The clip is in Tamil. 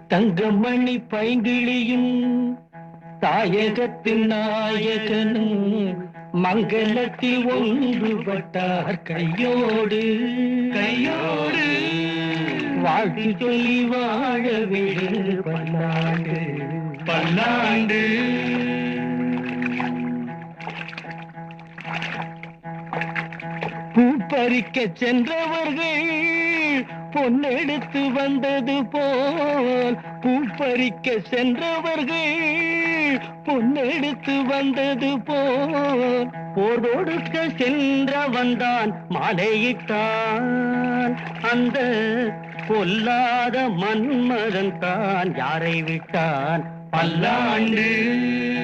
தங்கமணி பைங்கிளியும் தாயகத்தின் நாயகனும் மங்களத்தில் ஒன்றுபட்டார் கையோடு கையோடு வாழ்த்து சொல்லி வாழவே பல்லாண்டு பல்லாண்டு. பூப்பறிக்க சென்றவர்கள் பொன்னெடுத்து வந்தது போல், பூப்பறிக்க சென்றவர்கள் பொன்னெடுத்து வந்தது போல், போர் தொடுக்க சென்றவன்தான் மாலையிட்டான். அந்த பொல்லாத மன்மதன் தான் யாரை விட்டான்? பல்லாண்டு